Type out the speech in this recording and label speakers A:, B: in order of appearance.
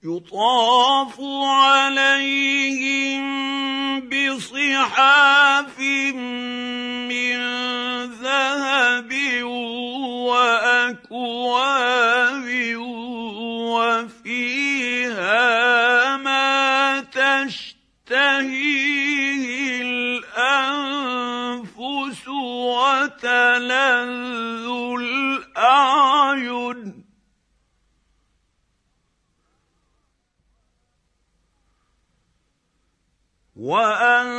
A: يطاف عليهم بصحاف من ذهب وأكواب وفيها ما تشتهيه الأنفس وتلذ الأعين وأنتم